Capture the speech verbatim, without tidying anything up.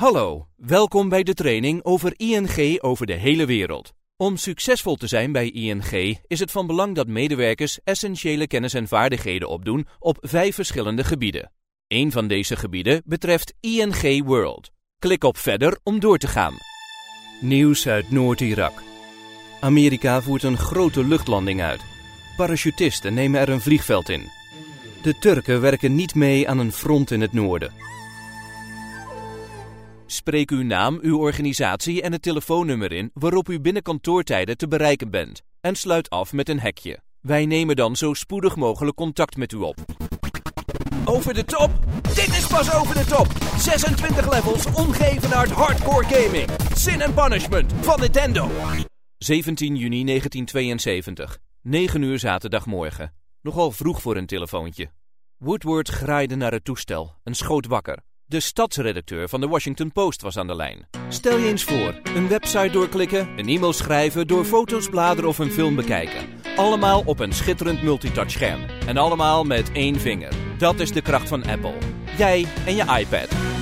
Hallo, welkom bij de training over I N G over de hele wereld. Om succesvol te zijn bij I N G is het van belang dat medewerkers essentiële kennis en vaardigheden opdoen op vijf verschillende gebieden. Eén van deze gebieden betreft I N G World. Klik op verder om door te gaan. Nieuws uit Noord-Irak. Amerika voert een grote luchtlanding uit. Parachutisten nemen er een vliegveld in. De Turken werken niet mee aan een front in het noorden. Spreek uw naam, uw organisatie en het telefoonnummer in waarop u binnen kantoortijden te bereiken bent. En sluit af met een hekje. Wij nemen dan zo spoedig mogelijk contact met u op. Over de top? Dit is pas over de top! zesentwintig levels ongeëvenaard hardcore gaming. Sin and Punishment van Nintendo. zeventien juni negentien tweeënzeventig. negen uur zaterdagmorgen. Nogal vroeg voor een telefoontje. Woodward graaide naar het toestel en schoot wakker. De stadsredacteur van de Washington Post was aan de lijn. Stel je eens voor, een website doorklikken, een e-mail schrijven, door foto's bladeren of een film bekijken. Allemaal op een schitterend multitouch scherm. En allemaal met één vinger. Dat is de kracht van Apple. Jij en je iPad.